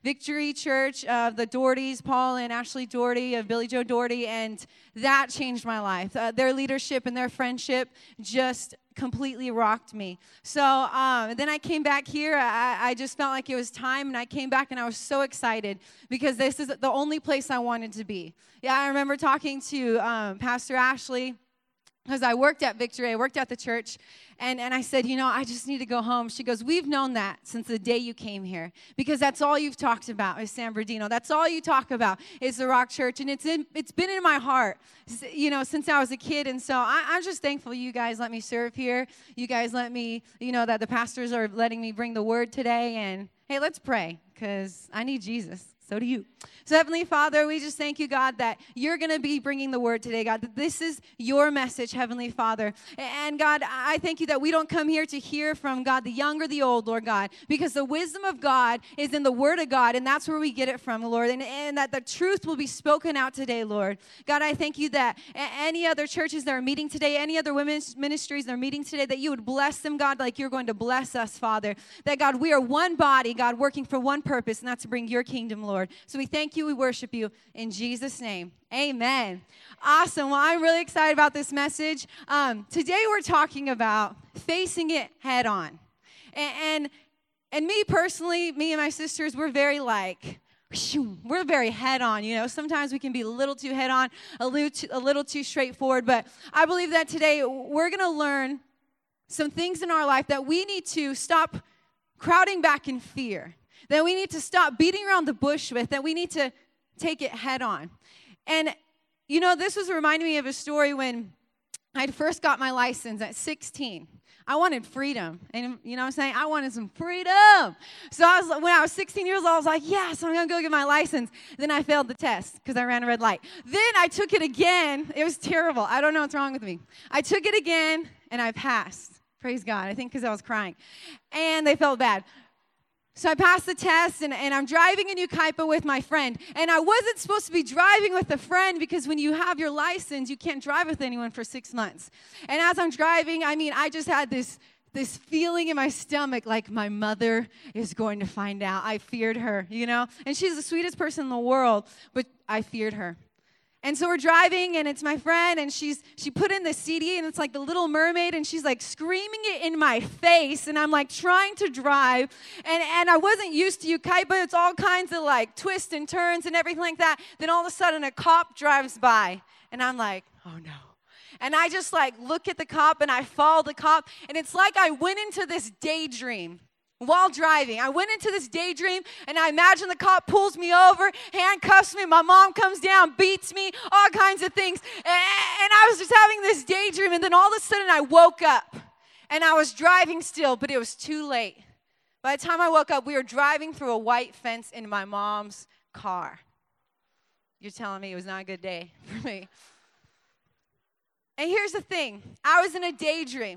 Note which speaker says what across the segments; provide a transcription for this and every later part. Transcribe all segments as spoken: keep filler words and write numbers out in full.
Speaker 1: Victory Church of the Dohertys, Paul and Ashley Doherty of Billy Joe Doherty, and that changed my life. Uh, their leadership and their friendship just completely rocked me. So um, then I came back here. I, I just felt like it was time, and I came back, and I was so excited because this is the only place I wanted to be. Yeah, I remember talking to um, Pastor Ashley because I worked at Victory. I worked at the church, and, and I said, you know, I just need to go home. She goes, we've known that since the day you came here because that's all you've talked about is San Bernardino. That's all you talk about is the Rock Church, and it's in, it's been in my heart, you know, since I was a kid. And so I, I'm just thankful you guys let me serve here. You guys let me, you know, that the pastors are letting me bring the word today. And hey, let's pray because I need Jesus. So do you. So Heavenly Father, we just thank you, God, that you're going to be bringing the word today, God, that this is your message, Heavenly Father. And God, I thank you that we don't come here to hear from, God, the young or the old, Lord God, because the wisdom of God is in the word of God, and that's where we get it from, Lord, and, and that the truth will be spoken out today, Lord. God, I thank you that any other churches that are meeting today, any other women's ministries that are meeting today, that you would bless them, God, like you're going to bless us, Father. That, God, we are one body, God, working for one purpose, and that's to bring your kingdom, Lord. So we thank you, we worship you in Jesus' name. Amen. Awesome. Well, I'm really excited about this message. Um, today we're talking about facing it head on. And, and, and me personally, me and my sisters, we're very like, we're very head on, you know. Sometimes we can be a little too head on, a little too, a little too straightforward. But I believe that today we're going to learn some things in our life that we need to stop crowding back in fear, that we need to stop beating around the bush with, that we need to take it head on. And, you know, this was reminding me of a story when I first got my license at sixteen. I wanted freedom. And, you know what I'm saying? I wanted some freedom. So I was, when I was sixteen years old, I was like, yes, I'm going to go get my license. Then I failed the test because I ran a red light. Then I took it again. It was terrible. I don't know what's wrong with me. I took it again, and I passed. Praise God. I think because I was crying. And they felt bad. So I passed the test, and, and I'm driving in Yucaipa with my friend. And I wasn't supposed to be driving with a friend because when you have your license, you can't drive with anyone for six months. And as I'm driving, I mean, I just had this, this feeling in my stomach like my mother is going to find out. I feared her, you know. And she's the sweetest person in the world, but I feared her. And so we're driving, and it's my friend, and she's she put in the C D, and it's like The Little Mermaid, and she's like screaming it in my face, and I'm like trying to drive, and, and I wasn't used to Yucaipa. It's all kinds of like twists and turns and everything like that. Then all of a sudden a cop drives by, and I'm like, oh no. And I just like look at the cop, and I follow the cop, and it's like I went into this daydream. While driving, I went into this daydream, and I imagine the cop pulls me over, handcuffs me, my mom comes down, beats me, all kinds of things. And I was just having this daydream, and then all of a sudden I woke up, and I was driving still, but it was too late. By the time I woke up, we were driving through a white fence in my mom's car. You're telling me it was not a good day for me. And here's the thing. I was in a daydream.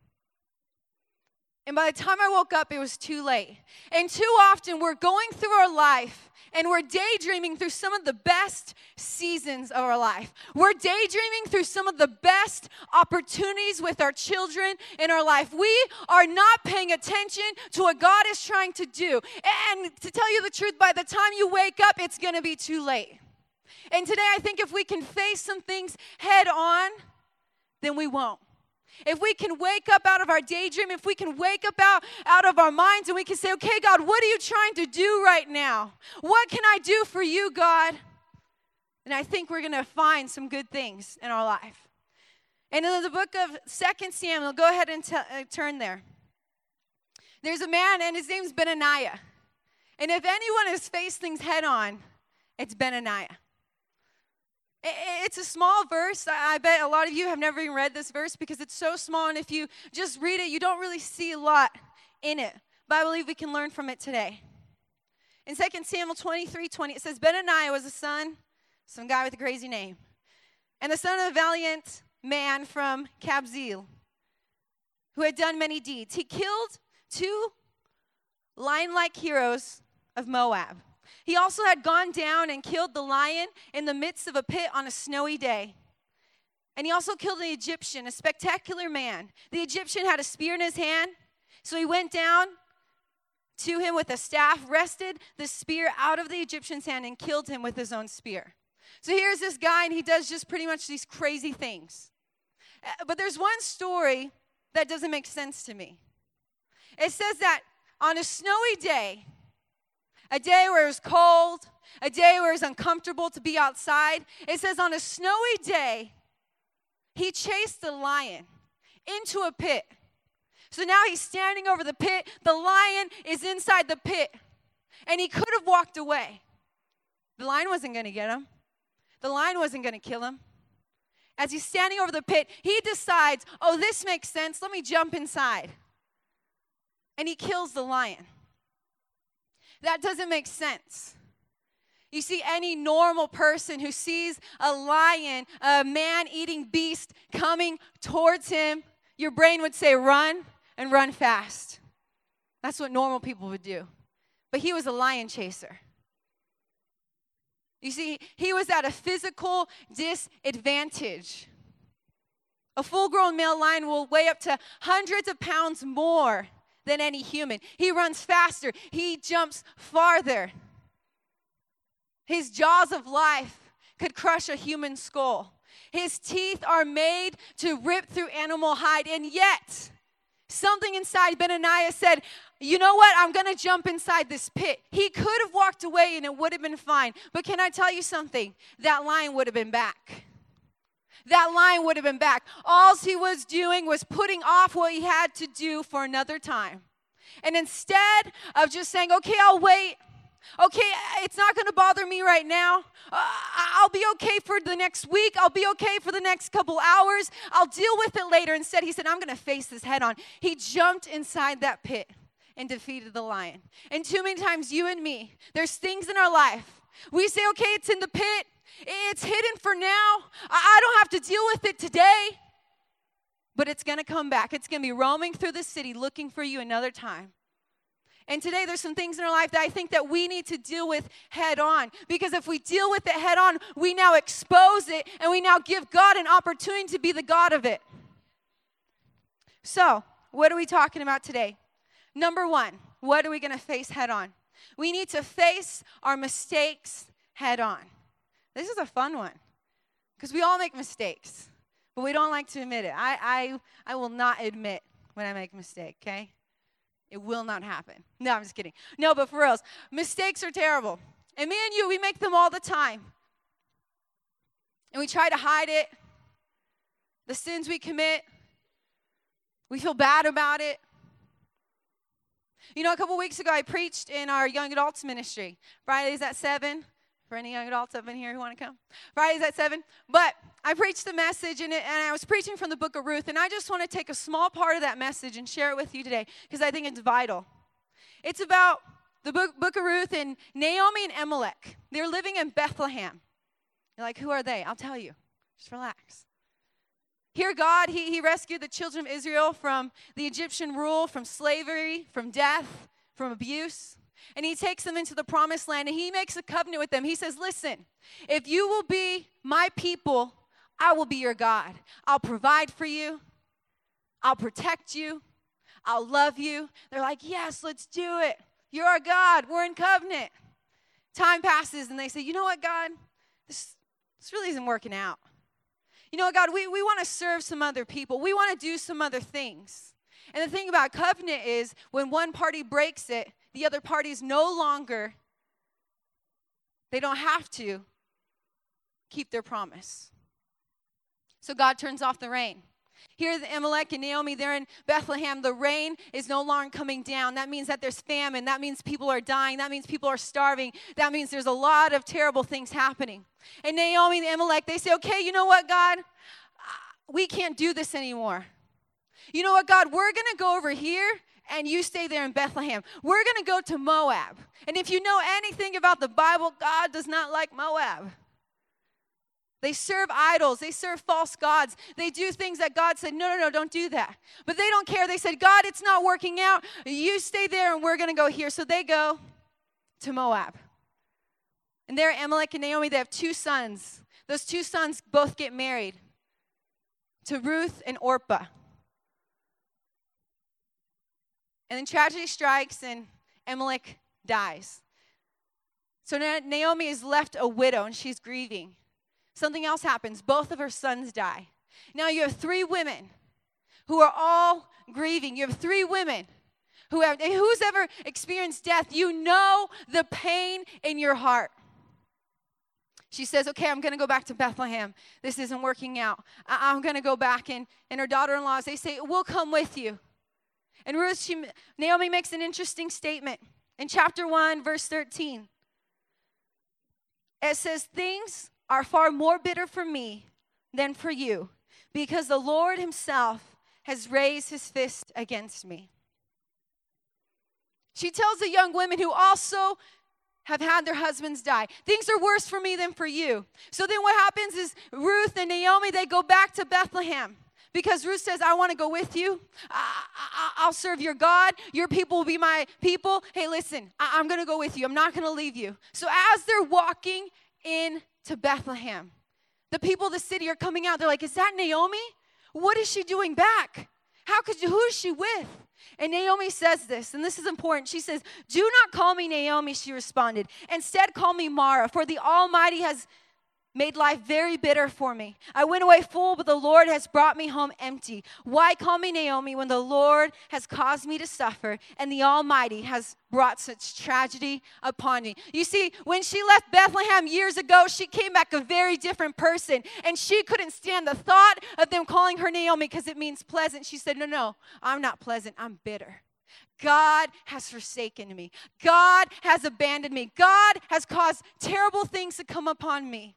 Speaker 1: And by the time I woke up, it was too late. And too often, we're going through our life, and we're daydreaming through some of the best seasons of our life. We're daydreaming through some of the best opportunities with our children in our life. We are not paying attention to what God is trying to do. And to tell you the truth, by the time you wake up, it's going to be too late. And today, I think if we can face some things head on, then we won't. If we can wake up out of our daydream, if we can wake up out, out of our minds, and we can say, okay, God, what are you trying to do right now? What can I do for you, God? And I think we're going to find some good things in our life. And in the book of Second Samuel, go ahead and t- uh, turn there. There's a man, and his name's Benaiah. And if anyone has faced things head on, it's Benaiah. It's a small verse. I bet a lot of you have never even read this verse because it's so small, and if you just read it, you don't really see a lot in it. But I believe we can learn from it today. In Second Samuel twenty-three twenty, it says, Benaiah was a son, some guy with a crazy name, and the son of a valiant man from Kabzeel, who had done many deeds. He killed two lion-like heroes of Moab. He also had gone down and killed the lion in the midst of a pit on a snowy day. And he also killed an Egyptian, a spectacular man. The Egyptian had a spear in his hand, so he went down to him with a staff, wrested the spear out of the Egyptian's hand, and killed him with his own spear. So here's this guy, and he does just pretty much these crazy things. But there's one story that doesn't make sense to me. It says that on a snowy day, a day where it was cold, a day where it was uncomfortable to be outside, it says on a snowy day, he chased the lion into a pit. So now he's standing over the pit. The lion is inside the pit. And he could have walked away. The lion wasn't going to get him. The lion wasn't going to kill him. As he's standing over the pit, he decides, oh, this makes sense. Let me jump inside. And he kills the lion. That doesn't make sense. You see, any normal person who sees a lion, a man-eating beast coming towards him, your brain would say, run and run fast. That's what normal people would do. But he was a lion chaser. You see, he was at a physical disadvantage. A full-grown male lion will weigh up to hundreds of pounds more than any human. He runs faster. He jumps farther. His jaws of life could crush a human skull. His teeth are made to rip through animal hide, and yet something inside Benaniah said, you know what, I'm going to jump inside this pit. He could have walked away and it would have been fine. But can I tell you something? That lion would have been back. That lion would have been back. All he was doing was putting off what he had to do for another time. And instead of just saying, okay, I'll wait. Okay, it's not going to bother me right now. Uh, I'll be okay for the next week. I'll be okay for the next couple hours. I'll deal with it later. Instead, he said, I'm going to face this head on. He jumped inside that pit and defeated the lion. And too many times, you and me, there's things in our life. We say, okay, it's in the pit. It's hidden for now. I don't have to deal with it today. But it's going to come back. It's going to be roaming through the city looking for you another time. And today there's some things in our life that I think that we need to deal with head on. Because if we deal with it head on, we now expose it and we now give God an opportunity to be the God of it. So, what are we talking about today? Number one, what are we going to face head on? We need to face our mistakes head on. This is a fun one because we all make mistakes, but we don't like to admit it. I, I, I will not admit when I make a mistake, okay? It will not happen. No, I'm just kidding. No, but for reals, mistakes are terrible. And me and you, we make them all the time. And we try to hide it. The sins we commit, we feel bad about it. You know, a couple weeks ago, I preached in our young adults ministry. Fridays at seven. For any young adults up in here who want to come. Fridays at seven. But I preached the message, and, it, and I was preaching from the book of Ruth. And I just want to take a small part of that message and share it with you today because I think it's vital. It's about the book, book of Ruth and Naomi and Elimelech. They're living in Bethlehem. You're like, who are they? I'll tell you. Just relax. Here, God, he, he rescued the children of Israel from the Egyptian rule, from slavery, from death, from abuse. And he takes them into the promised land, and he makes a covenant with them. He says, listen, if you will be my people, I will be your God. I'll provide for you. I'll protect you. I'll love you. They're like, yes, let's do it. You're our God. We're in covenant. Time passes, and they say, you know what, God? This, this really isn't working out. You know what, God? We, we want to serve some other people. We want to do some other things. And the thing about covenant is when one party breaks it, the other party is no longer, they don't have to keep their promise. So God turns off the rain. Here, the Elimelech and Naomi, they're in Bethlehem. The rain is no longer coming down. That means that there's famine. That means people are dying. That means people are starving. That means there's a lot of terrible things happening. And Naomi and Elimelech, they say, okay, you know what, God? We can't do this anymore. You know what, God? We're going to go over here, and you stay there in Bethlehem. We're going to go to Moab. And if you know anything about the Bible, God does not like Moab. They serve idols. They serve false gods. They do things that God said, no, no, no, don't do that. But they don't care. They said, God, it's not working out. You stay there, and we're going to go here. So they go to Moab. And there, Elimelech and Naomi, they have two sons. Those two sons both get married to Ruth and Orpah. And then tragedy strikes, and Elimelech dies. So Naomi is left a widow, and she's grieving. Something else happens. Both of her sons die. Now you have three women who are all grieving. You have three women who have, who's ever experienced death, you know the pain in your heart. She says, okay, I'm going to go back to Bethlehem. This isn't working out. I- I'm going to go back. And, and her daughter-in-laws, they say, we'll come with you. And Ruth, she, Naomi makes an interesting statement. In chapter one, verse thirteen, it says, things are far more bitter for me than for you, because the Lord himself has raised his fist against me. She tells the young women who also have had their husbands die, things are worse for me than for you. So then what happens is Ruth and Naomi, they go back to Bethlehem. Because Ruth says, I want to go with you. I, I, I'll serve your God. Your people will be my people. Hey, listen, I, I'm going to go with you. I'm not going to leave you. So as they're walking into Bethlehem, the people of the city are coming out. They're like, is that Naomi? What is she doing back? How could you, who is she with? And Naomi says this, and this is important. She says, do not call me Naomi, she responded. Instead, call me Mara, for the Almighty has made life very bitter for me. I went away full, but the Lord has brought me home empty. Why call me Naomi when the Lord has caused me to suffer and the Almighty has brought such tragedy upon me? You see, when she left Bethlehem years ago, she came back a very different person, and she couldn't stand the thought of them calling her Naomi because it means pleasant. She said, no, no, I'm not pleasant. I'm bitter. God has forsaken me. God has abandoned me. God has caused terrible things to come upon me.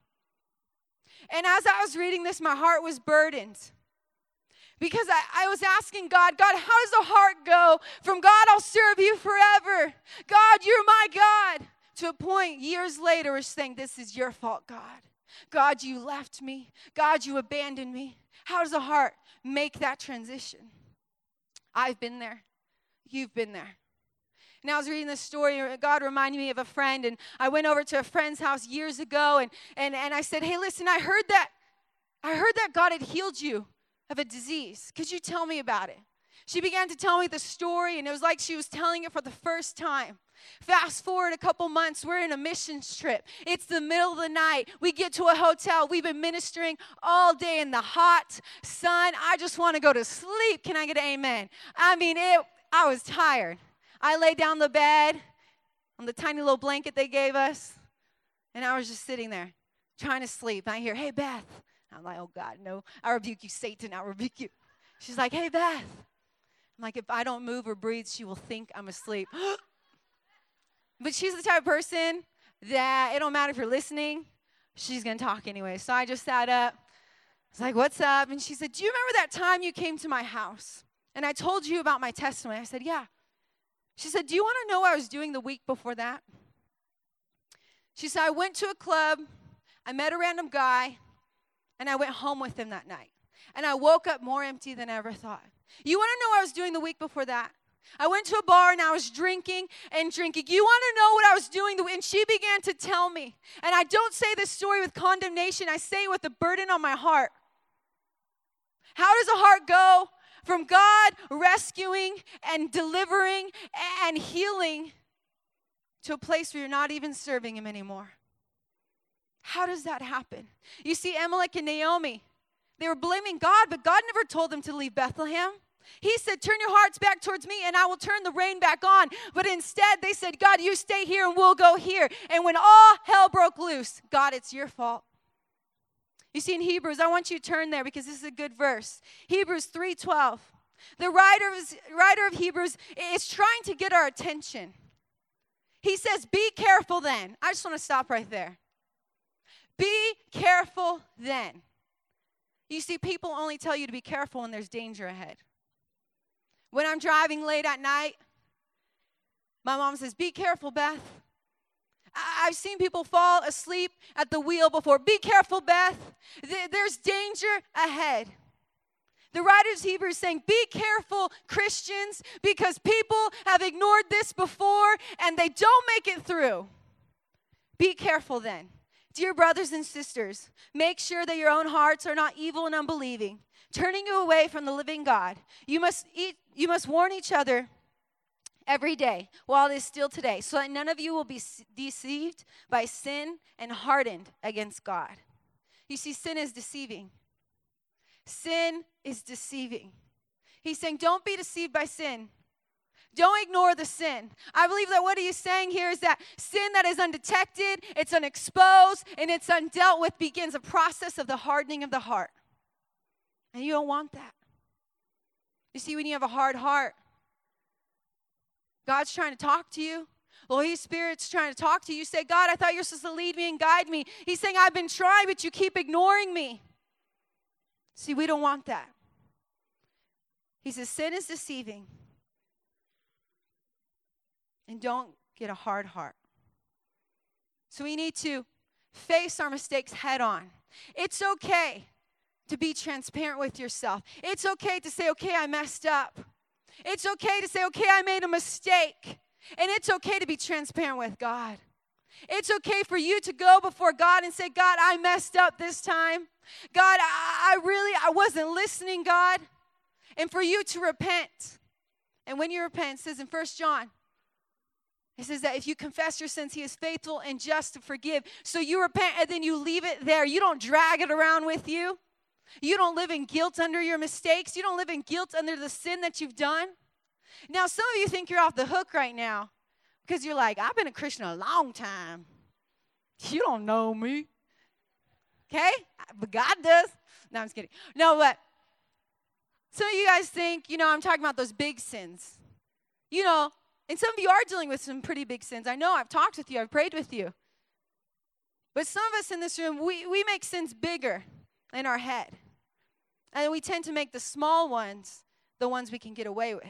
Speaker 1: And as I was reading this, my heart was burdened. Because I, I was asking God, God, how does a heart go from God, I'll serve you forever. God, you're my God. To a point years later, we're saying, this is your fault, God. God, you left me. God, you abandoned me. How does a heart make that transition? I've been there. You've been there. And I was reading this story, God reminded me of a friend, and I went over to a friend's house years ago, and, and, and I said, hey, listen, I heard that, I heard that God had healed you of a disease. Could you tell me about it? She began to tell me the story, and it was like she was telling it for the first time. Fast forward a couple months, we're in a missions trip. It's the middle of the night. We get to a hotel. We've been ministering all day in the hot sun. I just want to go to sleep. Can I get an amen? I mean, it. I was tired. I laid down the bed on the tiny little blanket they gave us, and I was just sitting there trying to sleep. And I hear, hey, Beth. I'm like, oh, God, no. I rebuke you, Satan. I rebuke you. She's like, hey, Beth. I'm like, if I don't move or breathe, she will think I'm asleep. But she's the type of person that it don't matter if you're listening. She's going to talk anyway. So I just sat up. I was like, what's up? And she said, do you remember that time you came to my house and I told you about my testimony? I said, yeah. She said, do you want to know what I was doing the week before that? She said, I went to a club, I met a random guy, and I went home with him that night. And I woke up more empty than I ever thought. You want to know what I was doing the week before that? I went to a bar and I was drinking and drinking. You want to know what I was doing? And she began to tell me. And I don't say this story with condemnation. I say it with a burden on my heart. How does a heart go from God rescuing and delivering and healing to a place where you're not even serving him anymore? How does that happen? You see, Elimelech and Naomi, they were blaming God, but God never told them to leave Bethlehem. He said, turn your hearts back towards me and I will turn the rain back on. But instead, they said, God, you stay here and we'll go here. And when all hell broke loose, God, it's your fault. You see, in Hebrews, I want you to turn there because this is a good verse. Hebrews three twelve. The writer of, writer of Hebrews is trying to get our attention. He says, be careful then. I just want to stop right there. Be careful then. You see, people only tell you to be careful when there's danger ahead. When I'm driving late at night, my mom says, be careful, Beth. I've seen people fall asleep at the wheel before. Be careful, Beth. There's danger ahead. The writer of Hebrews is saying, be careful, Christians, because people have ignored this before and they don't make it through. Be careful then. Dear brothers and sisters, make sure that your own hearts are not evil and unbelieving, turning you away from the living God. You must eat, you must warn each other every day while it is still today, so that none of you will be deceived by sin and hardened against God. You see, sin is deceiving. Sin is deceiving. He's saying, don't be deceived by sin. Don't ignore the sin. I believe that what he is saying here is that sin that is undetected, it's unexposed, and it's undealt with begins a process of the hardening of the heart. And you don't want that. You see, when you have a hard heart, God's trying to talk to you. The Holy Spirit's trying to talk to you. You say, God, I thought you were supposed to lead me and guide me. He's saying, I've been trying, but you keep ignoring me. See, we don't want that. He says, sin is deceiving. And don't get a hard heart. So we need to face our mistakes head on. It's okay to be transparent with yourself. It's okay to say, okay, I messed up. It's okay to say, okay, I made a mistake. And it's okay to be transparent with God. It's okay for you to go before God and say, God, I messed up this time. God, I, I really, I wasn't listening, God. And for you to repent. And when you repent, it says in First John, it says that if you confess your sins, he is faithful and just to forgive. So you repent and then you leave it there. You don't drag it around with you. You don't live in guilt under your mistakes. You don't live in guilt under the sin that you've done. Now, some of you think you're off the hook right now because you're like, I've been a Christian a long time. You don't know me. Okay? But God does. No, I'm just kidding. No, but some of you guys think, you know, I'm talking about those big sins. You know, and some of you are dealing with some pretty big sins. I know, I've talked with you, I've prayed with you. But some of us in this room, we, we make sins bigger in our head. And we tend to make the small ones the ones we can get away with.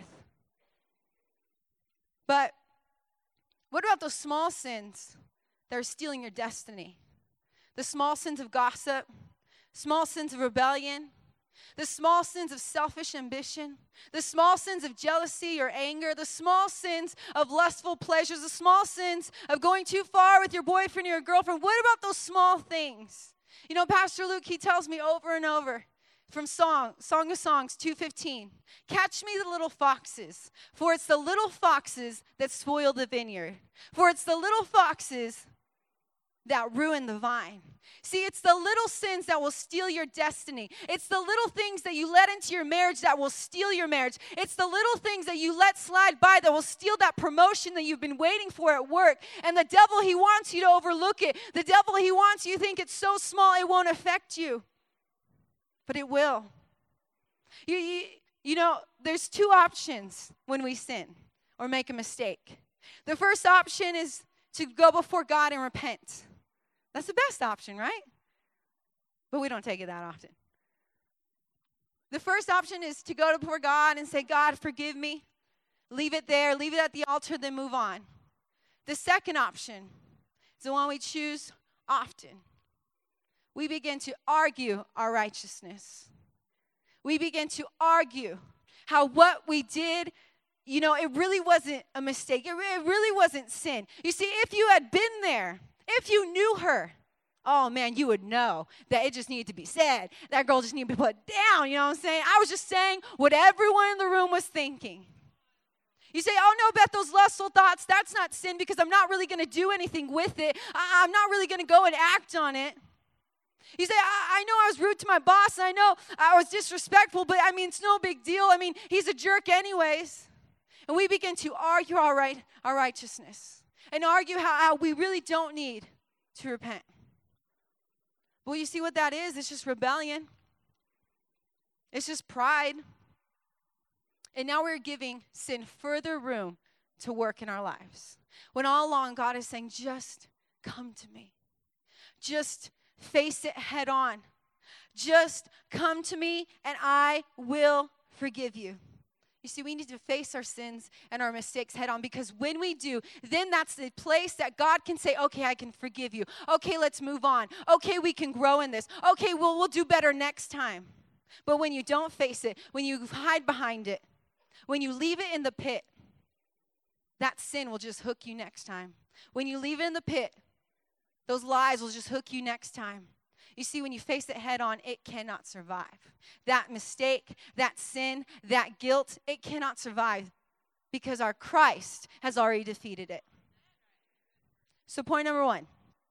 Speaker 1: But what about those small sins that are stealing your destiny? The small sins of gossip, small sins of rebellion, the small sins of selfish ambition, the small sins of jealousy or anger, the small sins of lustful pleasures, the small sins of going too far with your boyfriend or your girlfriend. What about those small things? You know, Pastor Luke, he tells me over and over from Song, Song of Songs two fifteen, catch me the little foxes, for it's the little foxes that spoil the vineyard. For it's the little foxes that ruin the vine. See, it's the little sins that will steal your destiny. It's the little things that you let into your marriage that will steal your marriage. It's the little things that you let slide by that will steal that promotion that you've been waiting for at work. And the devil, he wants you to overlook it. The devil, he wants you to think it's so small it won't affect you. But it will. You, you, you know, there's two options when we sin or make a mistake. The first option is to go before God and repent. That's the best option, right? But we don't take it that often. The first option is to go before God and say, God, forgive me. Leave it there. Leave it at the altar, then move on. The second option is the one we choose often. We begin to argue our righteousness. We begin to argue how what we did, you know, it really wasn't a mistake. It, it really wasn't sin. You see, if you had been there, if you knew her, oh man, you would know that it just needed to be said. That girl just needed to be put down, you know what I'm saying? I was just saying what everyone in the room was thinking. You say, oh no, Beth, those lustful thoughts, that's not sin because I'm not really going to do anything with it. I- I'm not really going to go and act on it. You say, I-, I know I was rude to my boss, and I know I was disrespectful, but I mean, it's no big deal. I mean, he's a jerk anyways. And we begin to argue our, right, our righteousness and argue how, how we really don't need to repent. Well, you see what that is? It's just rebellion. It's just pride. And now we're giving sin further room to work in our lives. When all along God is saying, just come to me. Just face it head on. Just come to me and I will forgive you. You see, we need to face our sins and our mistakes head on, because when we do, then that's the place that God can say, okay, I can forgive you. Okay, let's move on. Okay, we can grow in this. Okay, well, we'll do better next time. But when you don't face it, when you hide behind it, when you leave it in the pit, that sin will just hook you next time. When you leave it in the pit, those lies will just hook you next time. You see, when you face it head on, it cannot survive. That mistake, that sin, that guilt, it cannot survive. because our Christ has already defeated it. So point number one,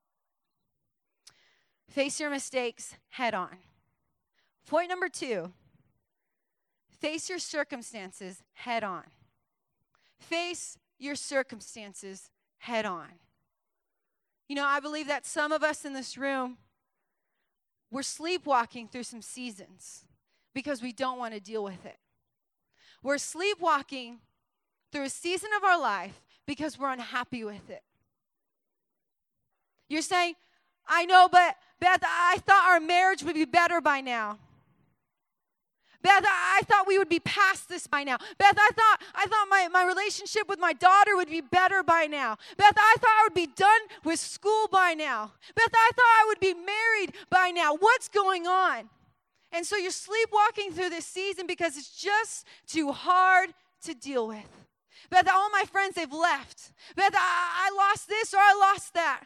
Speaker 1: face your mistakes head on. Point number two, face your circumstances head on. Face your circumstances head on. You know, I believe that some of us in this room, we're sleepwalking through some seasons because we don't want to deal with it. We're sleepwalking through a season of our life because we're unhappy with it. You're saying, I know, but Beth, I thought our marriage would be better by now. Beth, I thought we would be past this by now. Beth, I thought I thought my, my relationship with my daughter would be better by now. Beth, I thought I would be done with school by now. Beth, I thought I would be married by now. What's going on? And so you're sleepwalking through this season because it's just too hard to deal with. Beth, all my friends, they've left. Beth, I, I lost this or I lost that.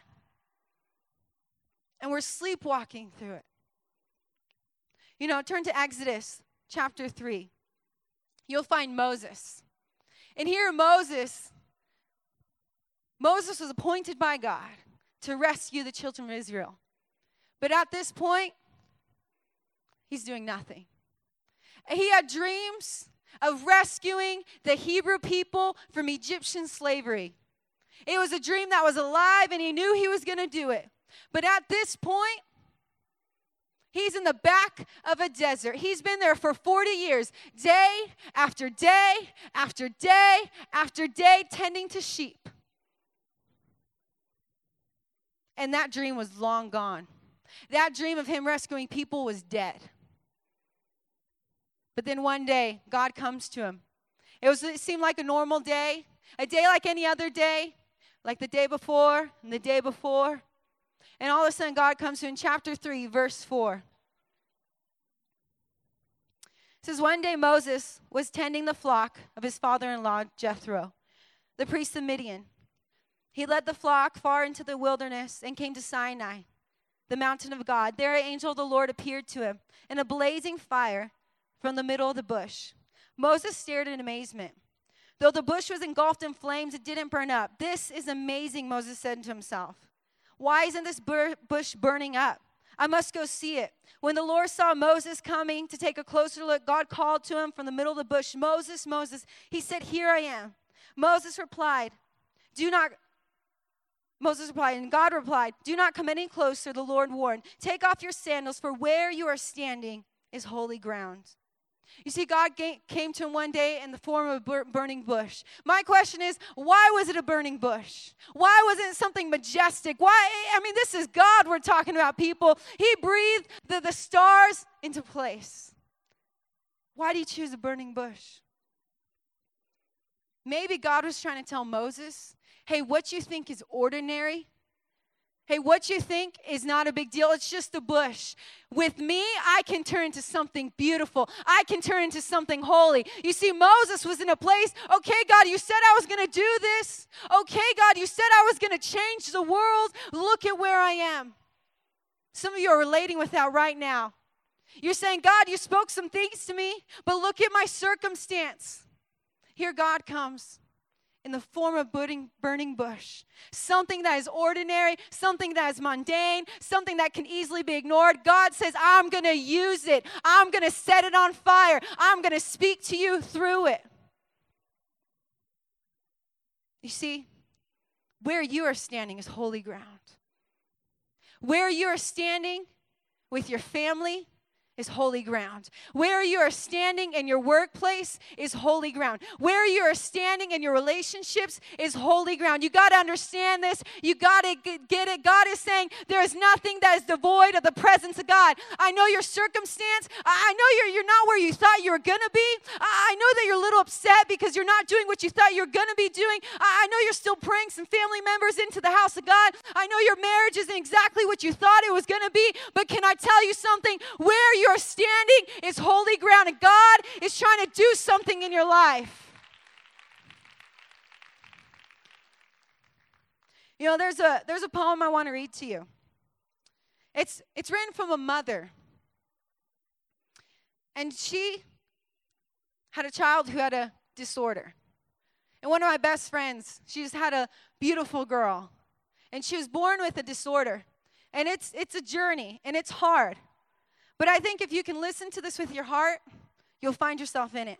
Speaker 1: And we're sleepwalking through it. You know, turn to Exodus chapter three. You'll find Moses. And here Moses, Moses was appointed by God to rescue the children of Israel. But at this point, he's doing nothing. He had dreams of rescuing the Hebrew people from Egyptian slavery. It was a dream that was alive, and he knew he was going to do it. But at this point, he's in the back of a desert. He's been there for forty years, day after day after day after day, tending to sheep. And that dream was long gone. That dream of him rescuing people was dead. But then one day, God comes to him. It was. It seemed like a normal day, a day like any other day, like the day before and the day before. And all of a sudden, God comes to him in chapter three, verse four. It says, one day Moses was tending the flock of his father-in-law, Jethro, the priest of Midian. He led the flock far into the wilderness and came to Sinai, the mountain of God. There an angel of the Lord appeared to him in a blazing fire from the middle of the bush. Moses stared in amazement. Though the bush was engulfed in flames, it didn't burn up. This is amazing, Moses said to himself. Why isn't this bur- bush burning up? I must go see it. When the Lord saw Moses coming to take a closer look, God called to him from the middle of the bush, Moses, Moses. He said, here I am. Moses replied, do not, Moses replied, and God replied, do not come any closer, the Lord warned. Take off your sandals, for where you are standing is holy ground. You see, God came to him one day in the form of a burning bush. My question is, why was it a burning bush? Why wasn't it something majestic? Why? I mean, this is God we're talking about, people. He breathed the, the stars into place. Why do you choose a burning bush? Maybe God was trying to tell Moses, hey, what you think is ordinary, hey, what you think is not a big deal. It's just a bush. With me, I can turn into something beautiful. I can turn into something holy. You see, Moses was in a place, okay, God, you said I was going to do this. Okay, God, you said I was going to change the world. Look at where I am. Some of you are relating with that right now. You're saying, God, you spoke some things to me, but look at my circumstance. Here God comes in the form of burning, burning bush. Something that is ordinary, something that is mundane, something that can easily be ignored. God says, I'm going to use it. I'm going to set it on fire. I'm going to speak to you through it. You see, where you are standing is holy ground. Where you are standing with your family is holy ground. Where you are standing in your workplace is holy ground. Where you are standing in your relationships is holy ground. You got to understand this. You got to get it. God is saying there is nothing that is devoid of the presence of God. I know your circumstance. I know you're, you're not where you thought you were going to be. I know that you're a little upset because you're not doing what you thought you were going to be doing. I know you're still praying some family members into the house of God. I know your marriage isn't exactly what you thought it was going to be. But can I tell you something? Where you're standing is holy ground, and God is trying to do something in your life. You know, there's a there's a poem I want to read to you. It's it's written from a mother, and she had a child who had a disorder. And one of my best friends, she just had a beautiful girl. And she was born with a disorder. And it's it's a journey, and it's hard. But I think if you can listen to this with your heart, you'll find yourself in it.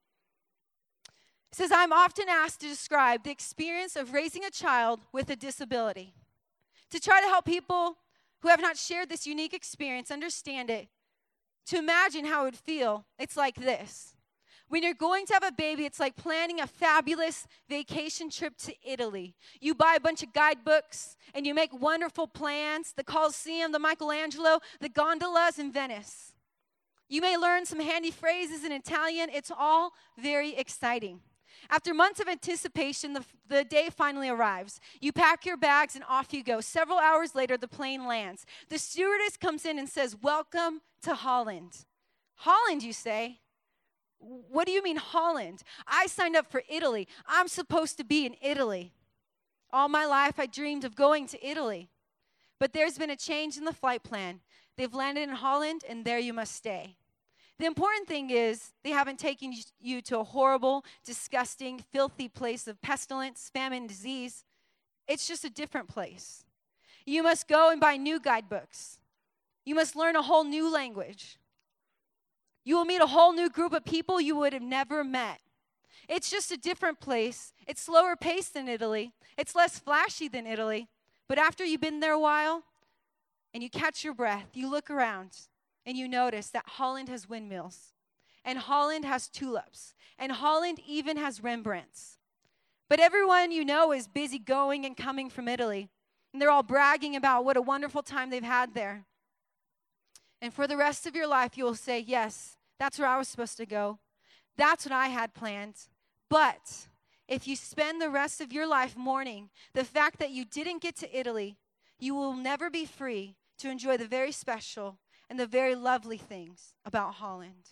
Speaker 1: It says, I'm often asked to describe the experience of raising a child with a disability. To try to help people who have not shared this unique experience understand it, to imagine how it would feel, it's like this. When you're going to have a baby, it's like planning a fabulous vacation trip to Italy. You buy a bunch of guidebooks, and you make wonderful plans, the Colosseum, the Michelangelo, the gondolas in Venice. You may learn some handy phrases in Italian. It's all very exciting. After months of anticipation, the, the day finally arrives. You pack your bags, and off you go. Several hours later, the plane lands. The stewardess comes in and says, welcome to Holland. Holland, you say? What do you mean Holland? I signed up for Italy. I'm supposed to be in Italy. All my life I dreamed of going to Italy. But there's been a change in the flight plan. They've landed in Holland, and there you must stay. The important thing is they haven't taken you to a horrible, disgusting, filthy place of pestilence, famine, disease. It's just a different place. You must go and buy new guidebooks. You must learn a whole new language. You will meet a whole new group of people you would have never met. It's just a different place. It's slower paced than Italy. It's less flashy than Italy. But after you've been there a while and you catch your breath, you look around and you notice that Holland has windmills, and Holland has tulips, and Holland even has Rembrandts. But everyone you know is busy going and coming from Italy, and they're all bragging about what a wonderful time they've had there. And for the rest of your life, you will say, yes, that's where I was supposed to go. That's what I had planned. But if you spend the rest of your life mourning the fact that you didn't get to Italy, you will never be free to enjoy the very special and the very lovely things about Holland.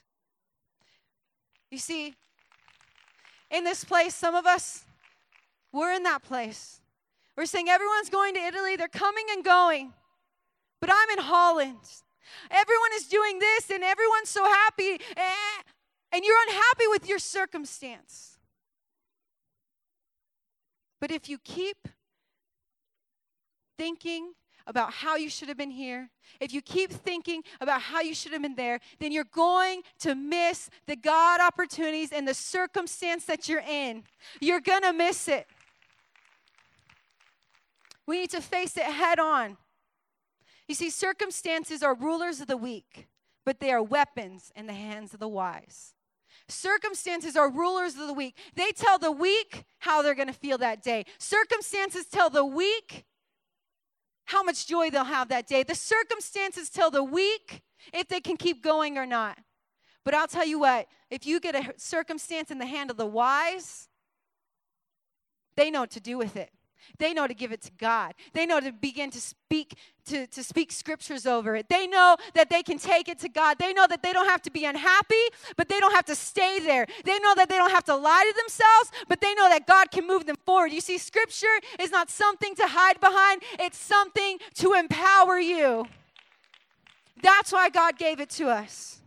Speaker 1: You see, in this place, some of us, we're in that place. We're saying everyone's going to Italy, they're coming and going, but I'm in Holland. Everyone is doing this, and everyone's so happy, and you're unhappy with your circumstance. But if you keep thinking about how you should have been here, if you keep thinking about how you should have been there, then you're going to miss the God opportunities and the circumstance that you're in. You're going to miss it. We need to face it head on. You see, circumstances are rulers of the weak, but they are weapons in the hands of the wise. Circumstances are rulers of the weak. They tell the weak how they're going to feel that day. Circumstances tell the weak how much joy they'll have that day. The circumstances tell the weak if they can keep going or not. But I'll tell you what, if you get a circumstance in the hand of the wise, they know what to do with it. They know to give it to God. They know to begin to speak to, to speak scriptures over it. They know that they can take it to God. They know that they don't have to be unhappy, but they don't have to stay there. They know that they don't have to lie to themselves, but they know that God can move them forward. You see, scripture is not something to hide behind. It's something to empower you. That's why God gave it to us.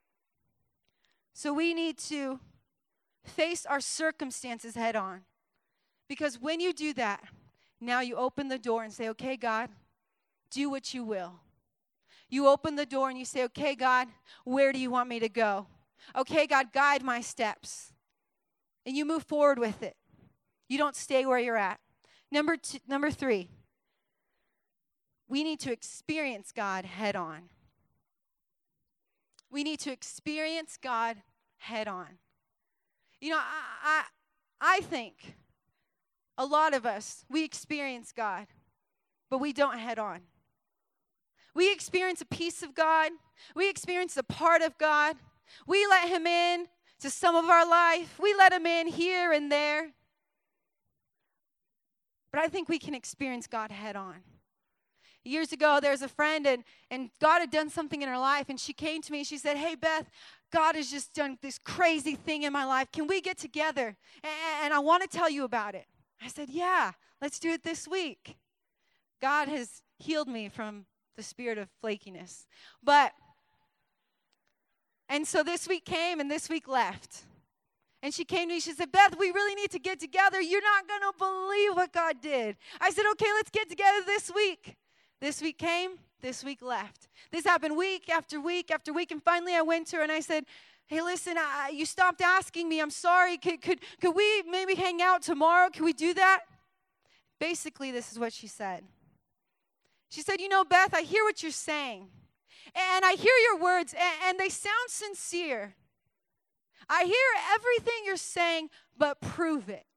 Speaker 1: So we need to face our circumstances head on. Because when you do that, now you open the door and say, okay, God, do what you will. You open the door and you say, okay, God, where do you want me to go? Okay, God, guide my steps. And you move forward with it. You don't stay where you're at. Number two, number three, we need to experience God head on. We need to experience God head on. You know, I, I, I think a lot of us, we experience God, but we don't head on. We experience a piece of God. We experience a part of God. We let him in to some of our life. We let him in here and there. But I think we can experience God head on. Years ago, there was a friend, and, and God had done something in her life, and she came to me, and she said, hey, Beth, God has just done this crazy thing in my life. Can we get together? And, and I want to tell you about it. I said, yeah, let's do it this week. God has healed me from the spirit of flakiness. But, and so this week came and this week left. And she came to me, she said, Beth, we really need to get together. You're not going to believe what God did. I said, okay, let's get together this week. This week came, this week left. This happened week after week after week. And finally I went to her and I said, hey, listen, I, you stopped asking me. I'm sorry. Could, could, could we maybe hang out tomorrow? Can we do that? Basically, this is what she said. She said, you know, Beth, I hear what you're saying. And I hear your words, and, and they sound sincere. I hear everything you're saying, but prove it.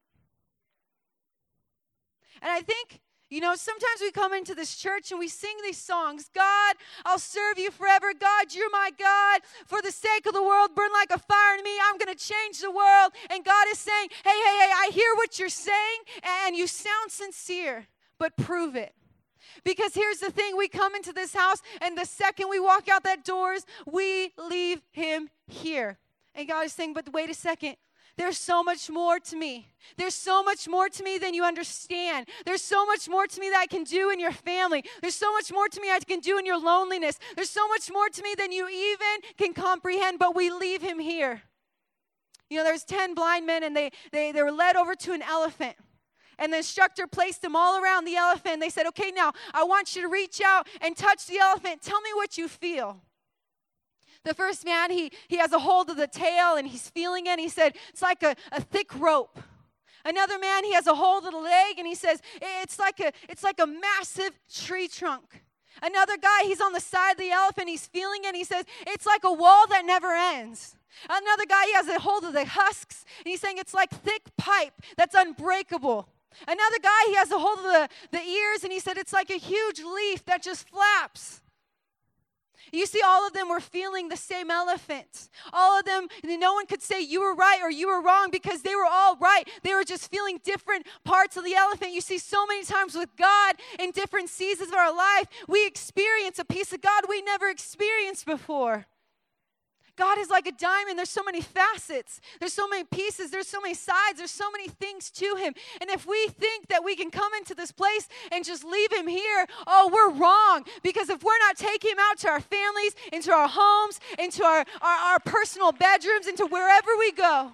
Speaker 1: And I think, you know, sometimes we come into this church and we sing these songs. God, I'll serve you forever. God, you're my God. For the sake of the world, burn like a fire in me. I'm going to change the world. And God is saying, hey, hey, hey, I hear what you're saying, and you sound sincere, but prove it. Because here's the thing, we come into this house, and the second we walk out that doors, we leave him here. And God is saying, but wait a second. There's so much more to me. There's so much more to me than you understand. There's so much more to me that I can do in your family. There's so much more to me I can do in your loneliness. There's so much more to me than you even can comprehend, but we leave him here. You know, there's ten blind men, and they, they, they were led over to an elephant. And the instructor placed them all around the elephant. They said, okay, now I want you to reach out and touch the elephant. Tell me what you feel. The first man, he, he has a hold of the tail, and he's feeling it. He said, it's like a, a thick rope. Another man, he has a hold of the leg, and he says, it's like a, it's like a massive tree trunk. Another guy, he's on the side of the elephant. He's feeling it, and he says, it's like a wall that never ends. Another guy, he has a hold of the husks, and he's saying it's like thick pipe that's unbreakable. Another guy, he has a hold of the, the ears, and he said it's like a huge leaf that just flaps. You see, all of them were feeling the same elephant. All of them, no one could say you were right or you were wrong because they were all right. They were just feeling different parts of the elephant. You see, so many times with God, in different seasons of our life, we experience a piece of God we never experienced before. God is like a diamond. There's so many facets. There's so many pieces. There's so many sides. There's so many things to him. And if we think that we can come into this place and just leave him here, oh, we're wrong. Because if we're not taking him out to our families, into our homes, into our, our, our personal bedrooms, into wherever we go,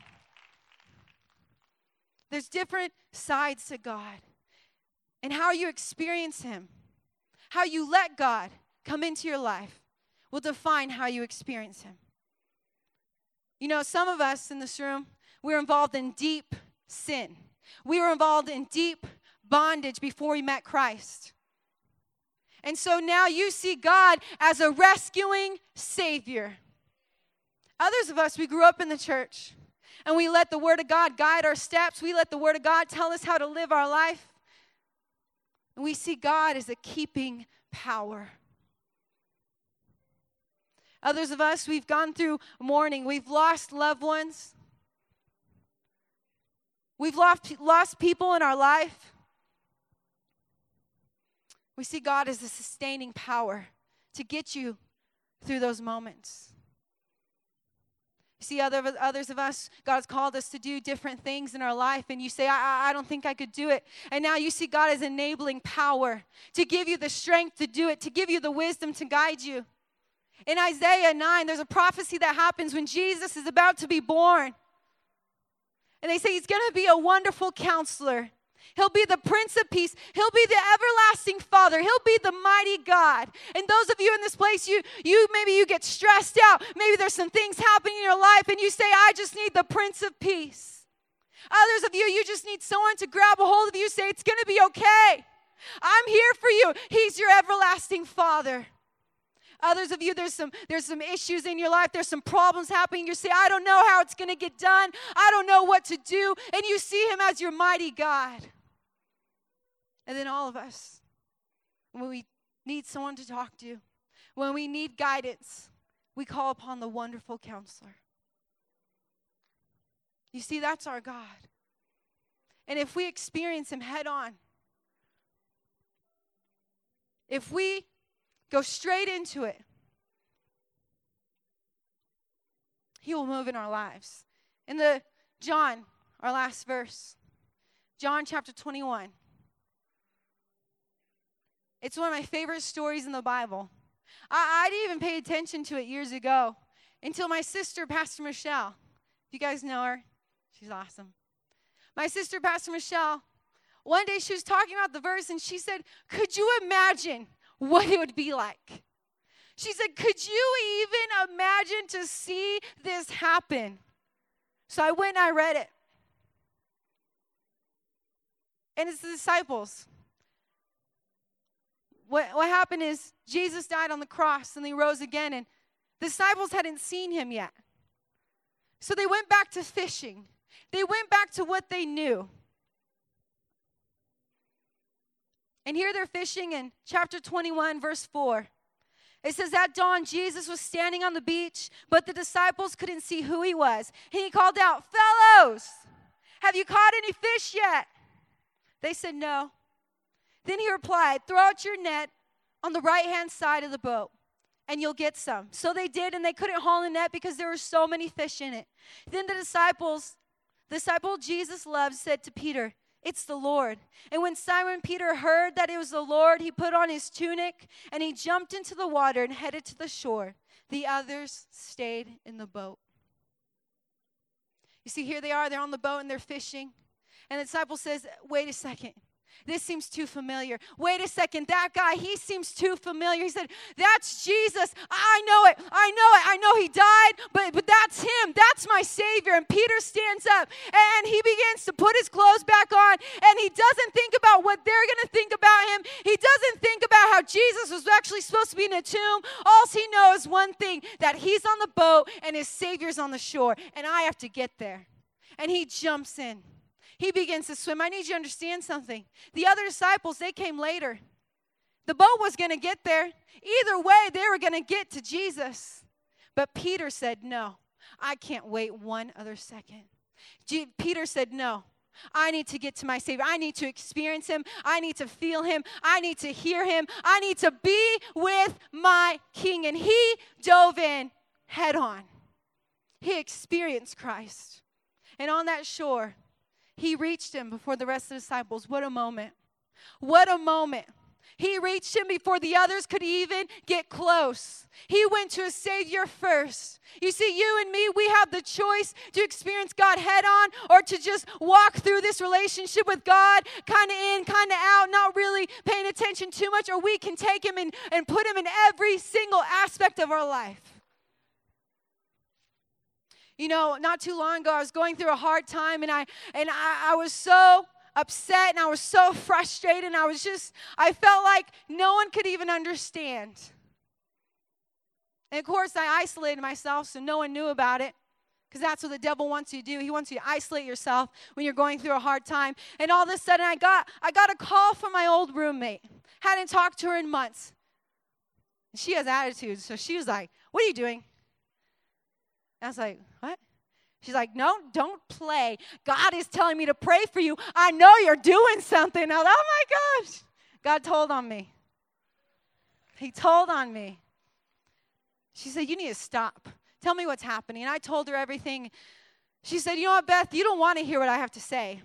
Speaker 1: there's different sides to God. And how you experience him, how you let God come into your life will define how you experience him. You know, some of us in this room, we're involved in deep sin. We were involved in deep bondage before we met Christ. And so now you see God as a rescuing Savior. Others of us, we grew up in the church, and we let the Word of God guide our steps. We let the Word of God tell us how to live our life. And we see God as a keeping power. Others of us, we've gone through mourning. We've lost loved ones. We've lost, lost people in our life. We see God as a sustaining power to get you through those moments. You see, other, others of us, God's called us to do different things in our life, and you say, I, I don't think I could do it. And now you see God as enabling power to give you the strength to do it, to give you the wisdom to guide you. In Isaiah nine, there's a prophecy that happens when Jesus is about to be born. And they say he's going to be a wonderful counselor. He'll be the Prince of Peace. He'll be the everlasting Father. He'll be the mighty God. And those of you in this place, you, you maybe you get stressed out. Maybe there's some things happening in your life, and you say, I just need the Prince of Peace. Others of you, you just need someone to grab a hold of you, say, it's going to be okay. I'm here for you. He's your everlasting Father. Others of you, there's some there's some issues in your life. There's some problems happening. You say, I don't know how it's going to get done. I don't know what to do. And you see him as your mighty God. And then all of us, when we need someone to talk to, when we need guidance, we call upon the wonderful counselor. You see, that's our God. And if we experience him head on, if we go straight into it, he will move in our lives. In the John, our last verse, John chapter twenty-one. It's one of my favorite stories in the Bible. I, I didn't even pay attention to it years ago until my sister, Pastor Michelle, you guys know her, She's awesome. My sister, Pastor Michelle, one day she was talking about the verse, and she said, could you imagine what it would be like? She said, could you even imagine to see this happen? So I went and I read it. And it's the disciples. What, what happened is Jesus died on the cross and he rose again, and the disciples hadn't seen him yet. So they went back to fishing. They went back to what they knew. And here they're fishing in chapter twenty-one, verse four. It says, at dawn, Jesus was standing on the beach, but the disciples couldn't see who he was. And he called out, fellows, have you caught any fish yet? They said, no. Then he replied, throw out your net on the right-hand side of the boat, and you'll get some. So they did, and they couldn't haul the net because there were so many fish in it. Then the disciples, the disciple Jesus loved, said to Peter, it's the Lord. And when Simon Peter heard that it was the Lord, he put on his tunic, and he jumped into the water and headed to the shore. The others stayed in the boat. You see, here they are, they're on the boat, and they're fishing. And the disciple says, wait a second. This seems too familiar. Wait a second, that guy, he seems too familiar. He said, that's Jesus. I know it. I know it. I know he died, but, but that's him. That's my Savior. And Peter stands up, and he begins to put his clothes back on, and he doesn't think about what they're going to think about him. He doesn't think about how Jesus was actually supposed to be in a tomb. All he knows is one thing, that he's on the boat and his Savior's on the shore, and I have to get there. And he jumps in. He begins to swim. I need you to understand something. The other disciples, they came later. The boat was going to get there. Either way, they were going to get to Jesus. But Peter said, no, I can't wait one other second. G- Peter said, no, I need to get to my Savior. I need to experience him. I need to feel him. I need to hear him. I need to be with my King. And he dove in head on. He experienced Christ. And on that shore, he reached him before the rest of the disciples. What a moment. What a moment. He reached him before the others could even get close. He went to his Savior first. You see, you and me, we have the choice to experience God head on, or to just walk through this relationship with God, kind of in, kind of out, not really paying attention too much, or we can take him and, and put him in every single aspect of our life. You know, not too long ago, I was going through a hard time, and I and I, I was so upset, and I was so frustrated, and I was just, I felt like no one could even understand. And of course, I isolated myself so no one knew about it, because that's what the devil wants you to do. He wants you to isolate yourself when you're going through a hard time. And all of a sudden, I got I got a call from my old roommate. Hadn't talked to her in months. She has attitude, so she was like, what are you doing? I was like, what? She's like, no, don't play. God is telling me to pray for you. I know you're doing something. I was like, oh my gosh. God told on me. He told on me. She said, you need to stop. Tell me what's happening. And I told her everything. She said, you know what, Beth, you don't want to hear what I have to say.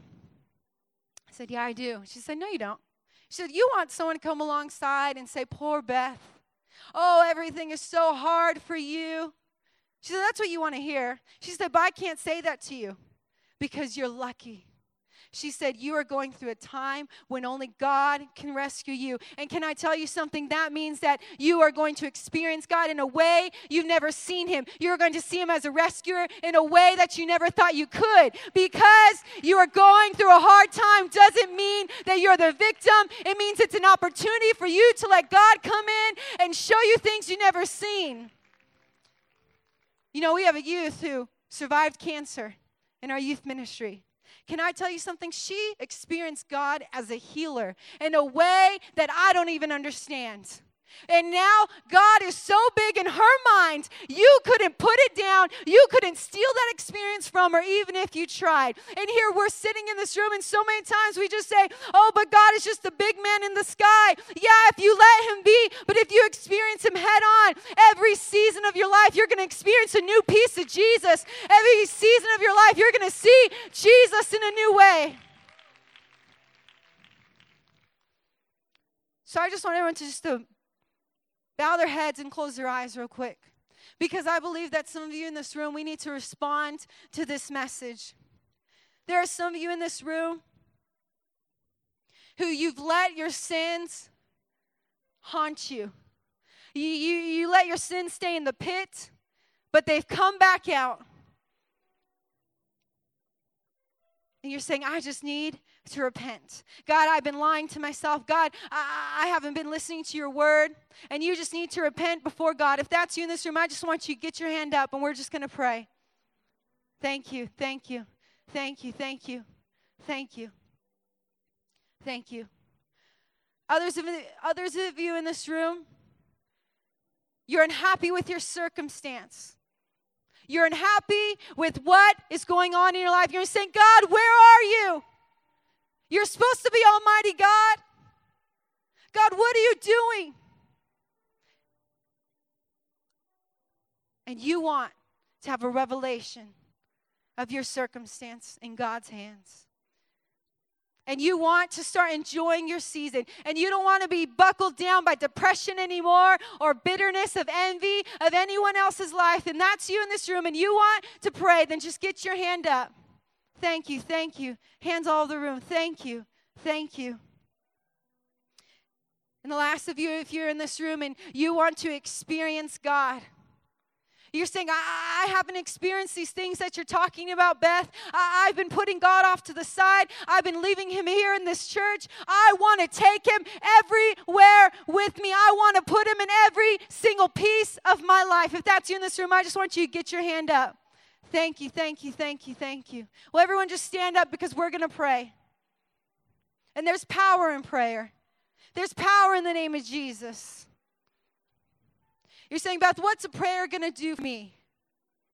Speaker 1: I said, yeah, I do. She said, no, you don't. She said, you want someone to come alongside and say, poor Beth. Oh, everything is so hard for you. She said, that's what you want to hear. She said, but I can't say that to you because you're lucky. She said, you are going through a time when only God can rescue you. And can I tell you something? That means that you are going to experience God in a way you've never seen him. You're going to see him as a rescuer in a way that you never thought you could. Because you are going through a hard time doesn't mean that you're the victim. It means it's an opportunity for you to let God come in and show you things you've never seen. You know, we have a youth who survived cancer in our youth ministry. Can I tell you something? She experienced God as a healer in a way that I don't even understand. And now God is so big in her mind, you couldn't put it down. You couldn't steal that experience from her, even if you tried. And here we're sitting in this room, and so many times we just say, oh, but God is just the big man in the sky. Yeah, if you let him be, but if you experience him head on, every season of your life, you're going to experience a new piece of Jesus. Every season of your life, you're going to see Jesus in a new way. So I just want everyone to just to bow their heads and close their eyes real quick. Because I believe that some of you in this room, we need to respond to this message. There are some of you in this room who you've let your sins haunt you. You, you, you let your sins stay in the pit, but they've come back out. And you're saying, I just need to repent. God, I've been lying to myself. God, I, I haven't been listening to your word. And you just need to repent before God. If that's you in this room, I just want you to get your hand up and we're just going to pray. Thank you, thank you, thank you, thank you, thank you, thank you. Others of, others of you in this room, you're unhappy with your circumstance. You're unhappy with what is going on in your life. You're saying, God, where are you? You're supposed to be Almighty God. God, what are you doing? And you want to have a revelation of your circumstance in God's hands. And you want to start enjoying your season. And you don't want to be buckled down by depression anymore or bitterness of envy of anyone else's life. And that's you in this room and you want to pray, then just get your hand up. Thank you, thank you. Hands all over the room. Thank you, thank you. And the last of you, if you're in this room and you want to experience God, you're saying, I, I haven't experienced these things that you're talking about, Beth. I, I've been putting God off to the side. I've been leaving him here in this church. I want to take him everywhere with me. I want to put him in every single piece of my life. If that's you in this room, I just want you to get your hand up. Thank you, thank you, thank you, thank you. Well, everyone just stand up because we're going to pray. And there's power in prayer. There's power in the name of Jesus. You're saying, Beth, what's a prayer going to do for me?